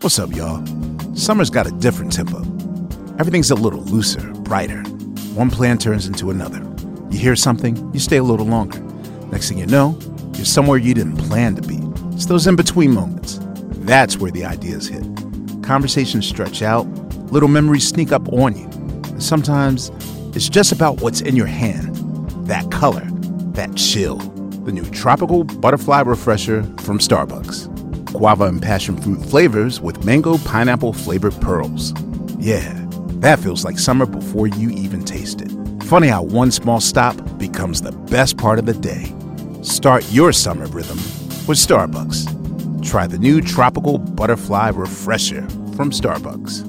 What's up, y'all? Summer's got a different tempo. Everything's a little looser, brighter. One plan turns into another. You hear something, you stay a little longer. Next thing you know, you're somewhere you didn't plan to be. It's those in-between moments. That's where the ideas hit. Conversations stretch out, little memories sneak up on you. And sometimes it's just about what's in your hand. That color, that chill. The new Tropical Butterfly Refresher from Starbucks. Guava and passion fruit flavors with mango pineapple flavored pearls. Yeah, that feels like summer before you even taste it. Funny how one small stop becomes the best part of the day. Start your summer rhythm with Starbucks. Try the new Tropical Butterfly Refresher from Starbucks.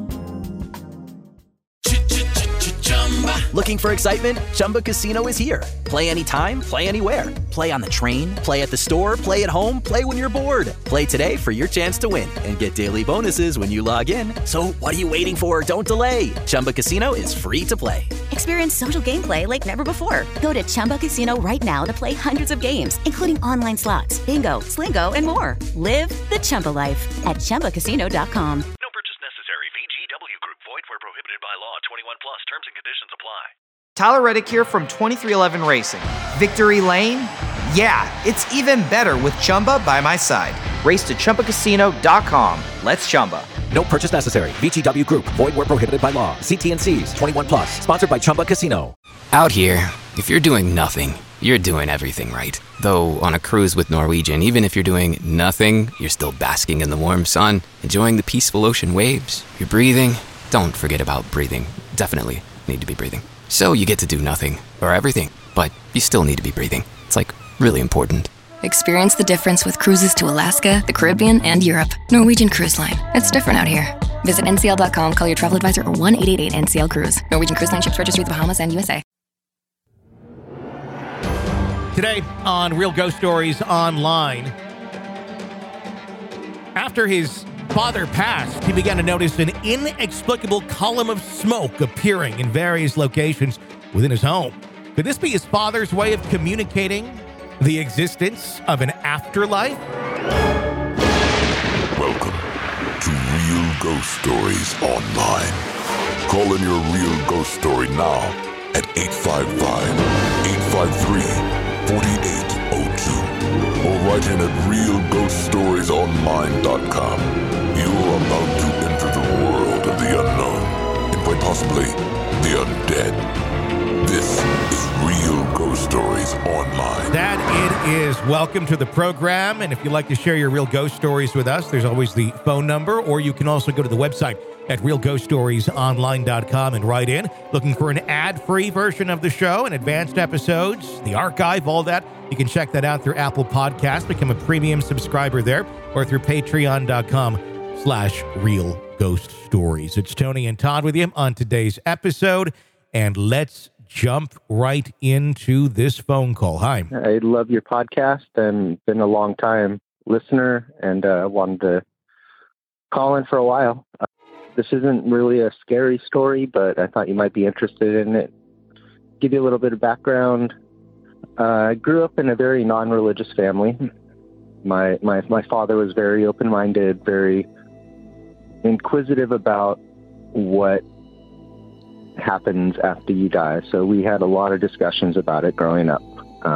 Looking for excitement? Chumba Casino is here. Play anytime, play anywhere. Play on the train, play at the store, play at home, play when you're bored. Play today for your chance to win and get daily bonuses when you log in. So what are you waiting for? Don't delay. Chumba Casino is free to play. Experience social gameplay like never before. Go to Chumba Casino right now to play hundreds of games, including online slots, bingo, Slingo, and more. Live the Chumba life at ChumbaCasino.com. No purchase necessary. VGW Group. Void where prohibited by law. 21 plus. Terms and conditions apply. Tyler Reddick here from 2311 Racing. Victory Lane? Yeah, it's even better with Chumba by my side. Race to ChumbaCasino.com. Let's Chumba. No purchase necessary. VGW Group. Void where prohibited by law. See T&Cs. 21 plus. Sponsored by Chumba Casino. Out here, if you're doing nothing, you're doing everything right. Though on a cruise with Norwegian, even if you're doing nothing, you're still basking in the warm sun, enjoying the peaceful ocean waves. You're breathing. Don't forget about breathing. Definitely need to be breathing. So you get to do nothing, or everything, but you still need to be breathing. It's like really important. Experience the difference with cruises to Alaska, the Caribbean, and Europe. Norwegian Cruise Line. It's different out here. Visit ncl.com, call your travel advisor, or 1-888-NCL-CRUISE. Norwegian Cruise Line ships registry the Bahamas and USA. Today on Real Ghost Stories Online, after his father passed, he began to notice an inexplicable column of smoke appearing in various locations within his home. Could this be his father's way of communicating the existence of an afterlife? Welcome to Real Ghost Stories Online. Call in your real ghost story now at 855-853-4802 or write in at realghoststoriesonline.com. You're about to enter the world of the unknown and quite possibly the undead. This is Real Ghost Stories Online. That it is. Welcome to the program. And if you'd like to share your real ghost stories with us, there's always the phone number, or you can also go to the website at realghoststoriesonline.com and write in. Looking for an ad-free version of the show and advanced episodes, the archive, all that. You can check that out through Apple Podcasts. Become a premium subscriber there, or through patreon.com/Real Ghost Stories. It's Tony and Todd with you on today's episode, and let's jump right into this phone call. Hi. I love your podcast and been a long time listener, and wanted to call in for a while. This isn't really a scary story, but I thought you might be interested in it. Give you a little bit of background. I grew up in a very non-religious family. My father was very open-minded, very inquisitive about what happens after you die. So we had a lot of discussions about it growing up.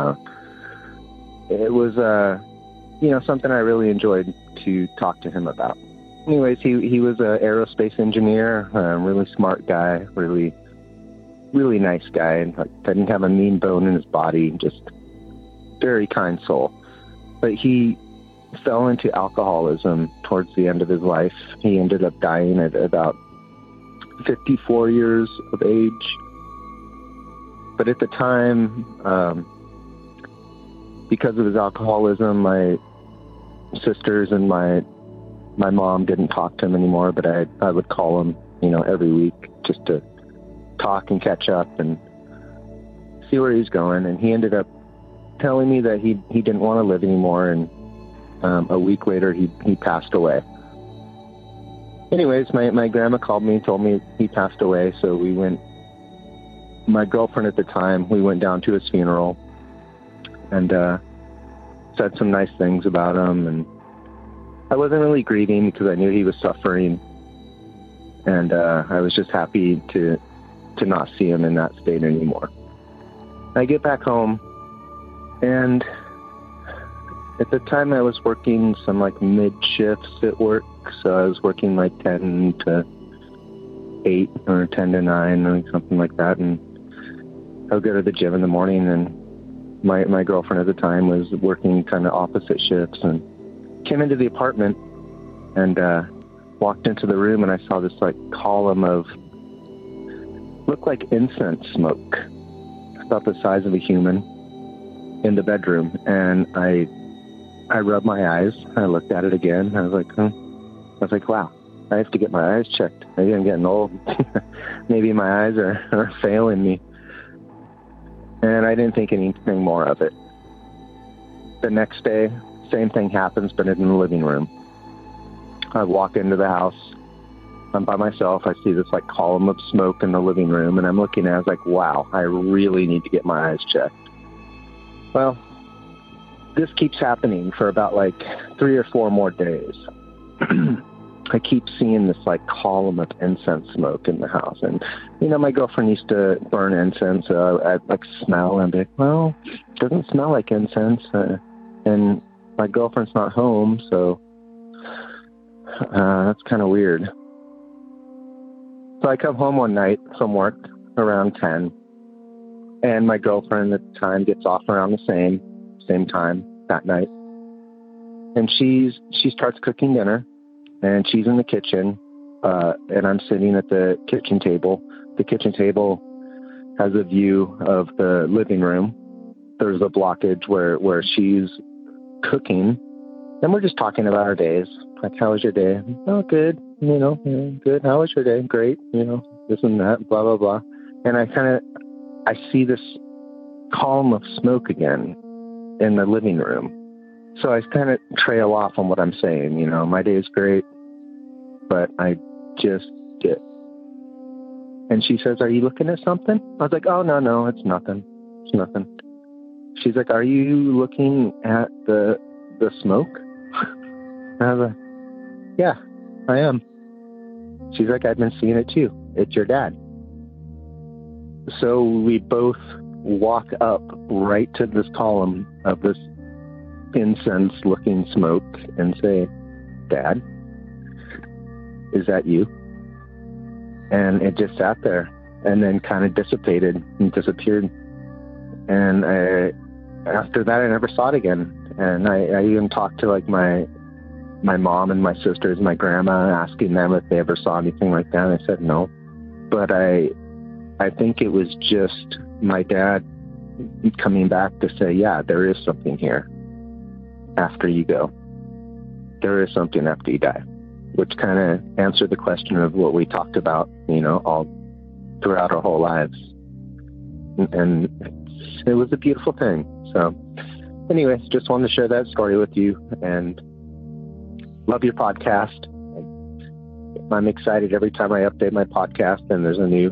It was, something I really enjoyed to talk to him about. Anyways, he was an aerospace engineer, a really smart guy, really, really nice guy, and didn't have a mean bone in his body, just very kind soul. But he fell into alcoholism towards the end of his life. He ended up dying at about 54 years of age. But at the time, because of his alcoholism, my sisters and my mom didn't talk to him anymore, but I would call him, every week just to talk and catch up and see where he's going. And he ended up telling me that he didn't want to live anymore, and a week later he passed away. Anyways, my grandma called me and told me he passed away, so we went, my girlfriend at the time, we went down to his funeral and said some nice things about him and I wasn't really grieving because I knew he was suffering, and I was just happy to not see him in that state anymore. I get back home, and at the time I was working some like mid shifts at work, so I was working like 10 to 8 or 10 to 9 or something like that, and I would go to the gym in the morning, and my girlfriend at the time was working kind of opposite shifts, and came into the apartment and walked into the room, and I saw this like column of looked like incense smoke, about the size of a human, in the bedroom. And I rubbed my eyes. I looked at it again. I was like, wow, I have to get my eyes checked. Maybe I'm getting old. Maybe my eyes are failing me. And I didn't think anything more of it. The next day, same thing happens, but in the living room. I walk into the house. I'm by myself. I see this like column of smoke in the living room, and I'm looking at it. I was like, wow, I really need to get my eyes checked. Well, this keeps happening for about like 3 or 4 more days. I keep seeing this like column of incense smoke in the house. And, my girlfriend used to burn incense. I'd like smell and be like, well, it doesn't smell like incense. And my girlfriend's not home, so that's kind of weird. So I come home one night from work around 10, and my girlfriend at the time gets off around the same time that night. And she starts cooking dinner, and she's in the kitchen, and I'm sitting at the kitchen table. The kitchen table has a view of the living room. There's a blockage where she's cooking, and we're just talking about our days. Like, how was your day? Oh, good. Good. How was your day? Great. This and that, blah, blah, blah. And I see this column of smoke again in the living room. So I kind of trail off on what I'm saying. My day is great, but I just get. And she says, are you looking at something? I was like, oh, no, it's nothing. It's nothing. She's like, are you looking at the smoke? And I was like, yeah, I am. She's like, I've been seeing it too. It's your dad. So we both walk up right to this column of this incense-looking smoke and say, Dad, is that you? And it just sat there and then kind of dissipated and disappeared. And after that, I never saw it again. And I even talked to like my mom and my sisters, my grandma, asking them if they ever saw anything like that. And I said no. But I think it was just my dad coming back to say, yeah, there is something here after you go. There is something after you die, which kind of answered the question of what we talked about, all throughout our whole lives. And it was a beautiful thing. So anyways, just wanted to share that story with you, and love your podcast. I'm excited every time I update my podcast and there's a new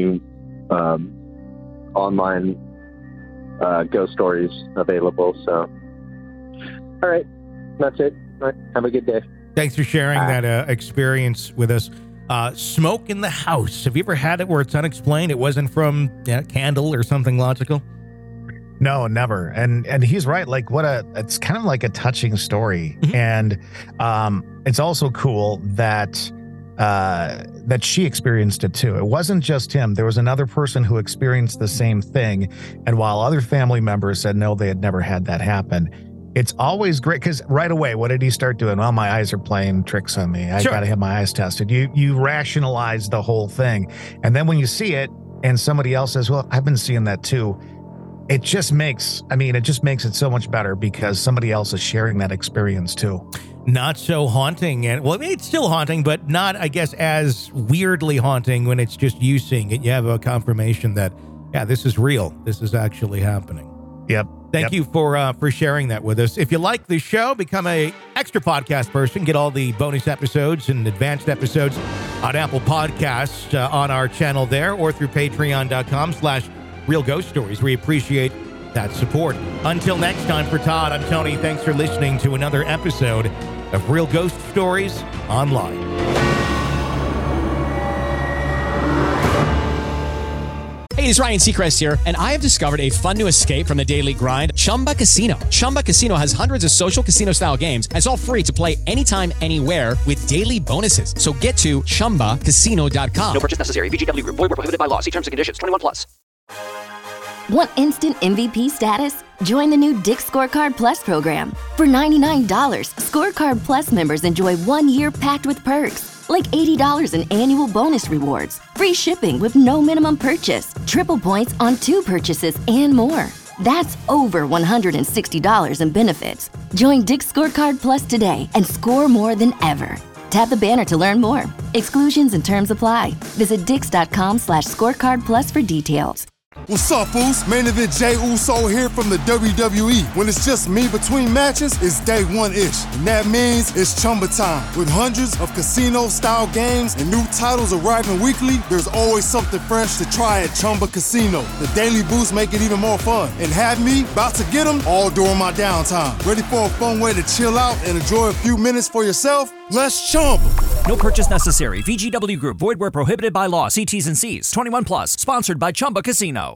online ghost stories available. So, all right, that's it. All right, have a good day. Thanks for sharing that experience with us. Smoke in the house. Have you ever had it where it's unexplained? It wasn't from a candle or something logical? No, never. And he's right. Like it's kind of like a touching story. And it's also cool that she experienced it too. It wasn't just him. There was another person who experienced the same thing. And while other family members said no, they had never had that happen. It's always great because right away, what did he start doing? Well, my eyes are playing tricks on me. I got to have my eyes tested. You rationalize the whole thing. And then when you see it and somebody else says, well, I've been seeing that too. It just makes it so much better because somebody else is sharing that experience too. Not so haunting. And well, it's still haunting, but not, I guess, as weirdly haunting when it's just you seeing it. You have a confirmation that, yeah, this is real. This is actually happening. Yep. Thank you for sharing that with us. If you like the show, become a extra podcast person. Get all the bonus episodes and advanced episodes on Apple Podcasts on our channel there or through patreon.com/Real Ghost Stories. We appreciate that support. Until next time, for Todd, I'm Tony. Thanks for listening to another episode of Real Ghost Stories Online. Hey, it's Ryan Seacrest here, and I have discovered a fun new escape from the daily grind, Chumba Casino. Chumba Casino has hundreds of social casino-style games, and it's all free to play anytime, anywhere with daily bonuses. So get to ChumbaCasino.com. No purchase necessary. VGW Group. Void where prohibited by law. See terms and conditions. 21+. Want instant MVP status? Join the new Dick's Scorecard Plus program. For $99, Scorecard Plus members enjoy 1 year packed with perks, like $80 in annual bonus rewards, free shipping with no minimum purchase, triple points on 2 purchases, and more. That's over $160 in benefits. Join Dick's Scorecard Plus today and score more than ever. Tap the banner to learn more. Exclusions and terms apply. Visit dix.com/scorecard plus for details. What's up, fools? Main event Jey Uso here from the WWE. When it's just me between matches, it's day one-ish. And that means it's Chumba time. With hundreds of casino-style games and new titles arriving weekly, there's always something fresh to try at Chumba Casino. The daily boosts make it even more fun. And have me about to get them all during my downtime. Ready for a fun way to chill out and enjoy a few minutes for yourself? Let's Chumba. No purchase necessary. VGW Group. Void where prohibited by law. See T's and C's. 21+. Sponsored by Chumba Casino.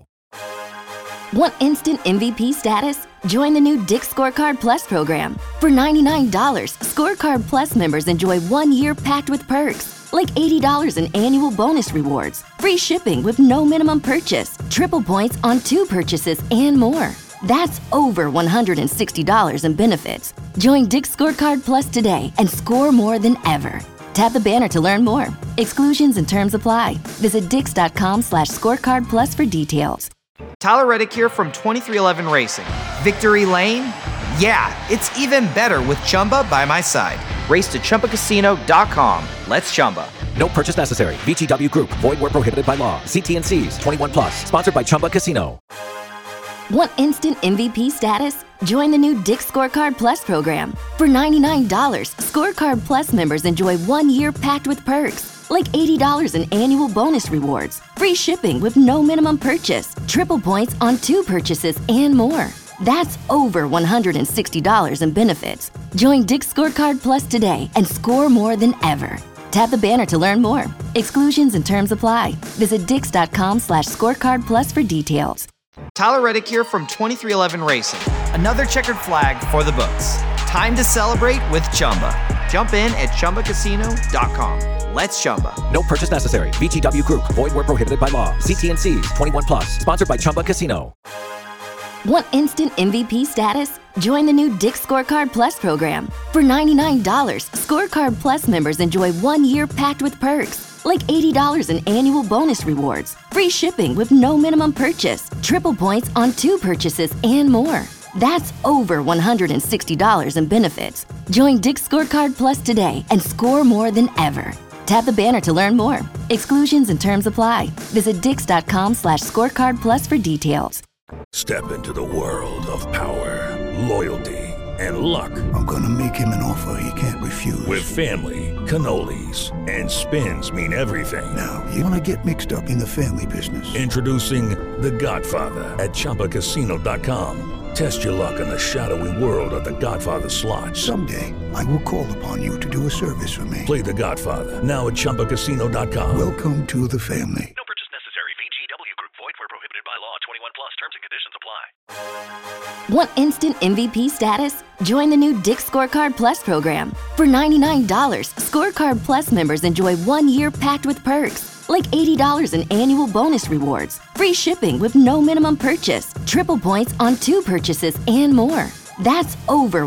Want instant MVP status? Join the new Dick's Scorecard Plus program. For $99, Scorecard Plus members enjoy 1 year packed with perks, like $80 in annual bonus rewards, free shipping with no minimum purchase, triple points on 2 purchases, and more. That's over $160 in benefits. Join Dick's Scorecard Plus today and score more than ever. Tap the banner to learn more. Exclusions and terms apply. Visit dix.com/scorecard plus for details. Tyler Reddick here from 2311 Racing. Victory Lane? Yeah, it's even better with Chumba by my side. Race to ChumbaCasino.com. Let's Chumba. No purchase necessary. VGW Group. Void where prohibited by law. See T&Cs. 21+. Sponsored by Chumba Casino. Want instant MVP status? Join the new Dick's Scorecard Plus program. For $99, Scorecard Plus members enjoy 1 year packed with perks, like $80 in annual bonus rewards, free shipping with no minimum purchase, triple points on 2 purchases, and more. That's over $160 in benefits. Join Dick's Scorecard Plus today and score more than ever. Tap the banner to learn more. Exclusions and terms apply. Visit dix.com/scorecard plus for details. Tyler Reddick here from 2311 Racing. Another checkered flag for the books. Time to celebrate with Chumba. Jump in at ChumbaCasino.com. Let's Chumba. No purchase necessary. VGW Group. Void where prohibited by law. See T&Cs. 21+. Sponsored by Chumba Casino. Want instant MVP status? Join the new Dick's Scorecard Plus program. For $99, Scorecard Plus members enjoy 1 year packed with perks, like $80 in annual bonus rewards, free shipping with no minimum purchase, triple points on 2 purchases, and more. That's over $160 in benefits. Join Dick's Scorecard Plus today and score more than ever. Tap the banner to learn more. Exclusions and terms apply. Visit dix.com/scorecard plus for details. Step into the world of power, loyalty, and luck. I'm gonna make him an offer he can't refuse. With family, cannolis, and spins mean everything. Now, you wanna get mixed up in the family business. Introducing The Godfather at ChumbaCasino.com. Test your luck in the shadowy world of The Godfather slot. Someday, I will call upon you to do a service for me. Play The Godfather now at ChumbaCasino.com. Welcome to the family. No purchase necessary. VGW Group. Void where prohibited by law. 21+. Terms and conditions apply. Want instant MVP status? Join the new Dick's Scorecard Plus program. For $99, Scorecard Plus members enjoy 1 year packed with perks, like $80 in annual bonus rewards, free shipping with no minimum purchase, triple points on 2 purchases, and more. That's over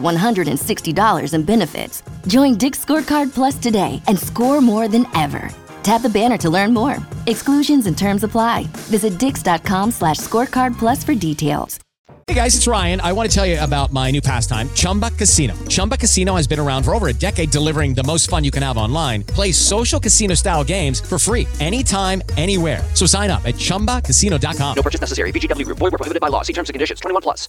$160 in benefits. Join Dick's Scorecard Plus today and score more than ever. Tap the banner to learn more. Exclusions and terms apply. Visit dix.com/scorecard plus for details. Hey guys, it's Ryan. I want to tell you about my new pastime, Chumba Casino. Chumba Casino has been around for over a decade, delivering the most fun you can have online. Play social casino-style games for free anytime, anywhere. So sign up at ChumbaCasino.com. No purchase necessary. VGW Group. Void where prohibited by law. See terms and conditions. 21+.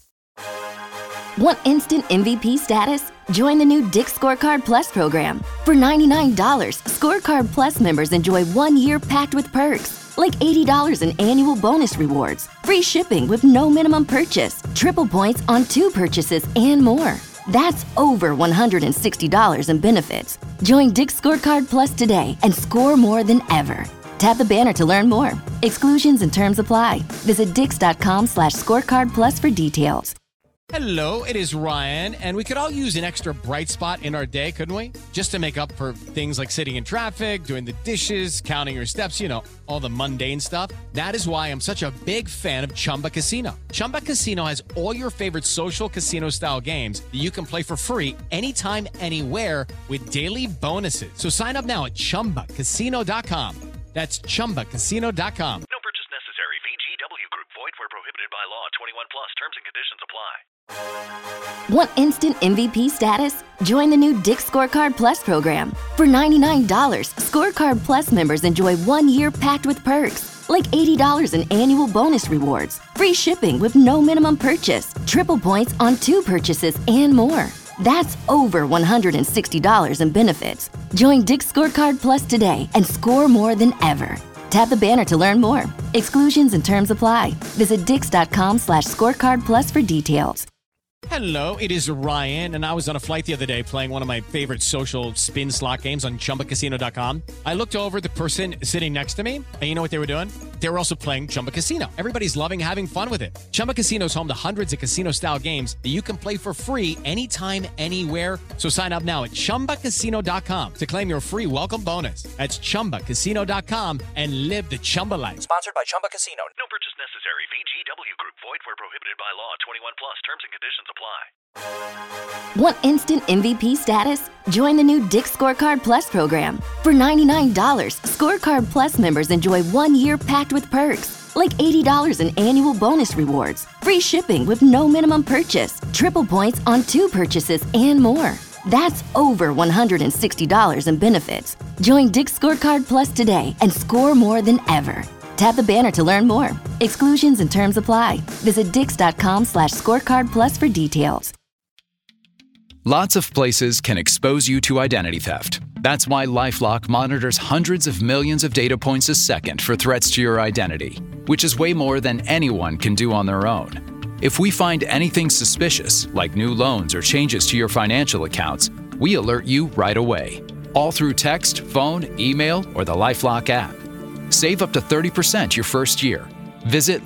Want instant MVP status? Join the new Dick's Scorecard Plus program. For $99, Scorecard Plus members enjoy 1 year packed with perks, like $80 in annual bonus rewards, free shipping with no minimum purchase, triple points on 2 purchases, and more. That's over $160 in benefits. Join Dick's Scorecard Plus today and score more than ever. Tap the banner to learn more. Exclusions and terms apply. Visit dix.com/scorecard plus for details. Hello, it is Ryan, and we could all use an extra bright spot in our day, couldn't we? Just to make up for things like sitting in traffic, doing the dishes, counting your steps, you know, all the mundane stuff. That is why I'm such a big fan of Chumba Casino. Chumba Casino has all your favorite social casino-style games that you can play for free anytime, anywhere with daily bonuses. So sign up now at ChumbaCasino.com. That's ChumbaCasino.com. No purchase necessary. VGW Group. Void where prohibited by law. 21 plus. Terms and conditions apply. Want instant MVP status? Join the new Dick's Scorecard Plus program. For $99, Scorecard Plus members enjoy 1 year packed with perks, like $80 in annual bonus rewards, free shipping with no minimum purchase, triple points on 2 purchases, and more. That's over $160 in benefits. Join Dick's Scorecard Plus today and score more than ever. Tap the banner to learn more. Exclusions and terms apply. Visit dix.com/scorecard plus for details. Hello, it is Ryan, and I was on a flight the other day playing one of my favorite social spin slot games on ChumbaCasino.com. I looked over at the person sitting next to me, and you know what they were doing? They were also playing Chumba Casino. Everybody's loving having fun with it. Chumba Casino is home to hundreds of casino-style games that you can play for free anytime, anywhere. So sign up now at ChumbaCasino.com to claim your free welcome bonus. That's ChumbaCasino.com and live the Chumba life. Sponsored by Chumba Casino. No purchase necessary. VGW Group. Void where prohibited by law. 21 plus. Terms and conditions apply. Want instant MVP status? Join the new Dick's Scorecard Plus program. For $99, Scorecard Plus members enjoy 1 year packed with perks, like $80 in annual bonus rewards, free shipping with no minimum purchase, triple points on 2 purchases, and more. That's over $160 in benefits. Join Dick's Scorecard Plus today and score more than ever. Tap the banner to learn more. Exclusions and terms apply. Visit dix.com/scorecard plus for details. Lots of places can expose you to identity theft. That's why LifeLock monitors hundreds of millions of data points a second for threats to your identity, which is way more than anyone can do on their own. If we find anything suspicious, like new loans or changes to your financial accounts, we alert you right away, all through text, phone, email, or the LifeLock app. Save up to 30% your first year. Visit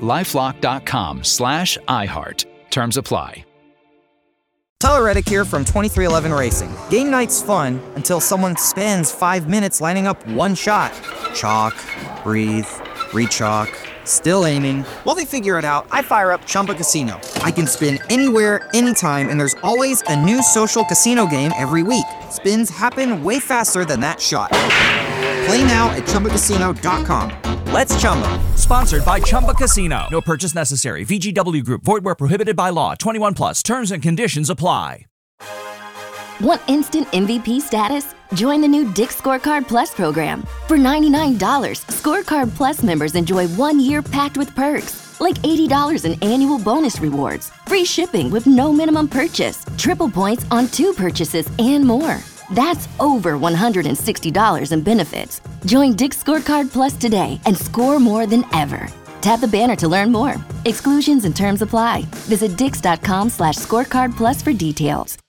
LifeLock.com/iHeart. Terms apply. Tyler Reddick here from 2311 Racing. Game night's fun until someone spends 5 minutes lining up one shot. Chalk, breathe, re-chalk, still aiming. While they figure it out, I fire up Chumba Casino. I can spin anywhere, anytime, and there's always a new social casino game every week. Spins happen way faster than that shot. Play now at ChumbaCasino.com. Let's Chumba. Sponsored by Chumba Casino. No purchase necessary. VGW Group. Void where prohibited by law. 21 plus. Terms and conditions apply. Want instant MVP status? Join the new Dick's Scorecard Plus program. For $99, Scorecard Plus members enjoy 1 year packed with perks, like $80 in annual bonus rewards, free shipping with no minimum purchase, triple points on 2 purchases, and more. That's over $160 in benefits. Join Dick's Scorecard Plus today and score more than ever. Tap the banner to learn more. Exclusions and terms apply. Visit dix.com/scorecard plus for details.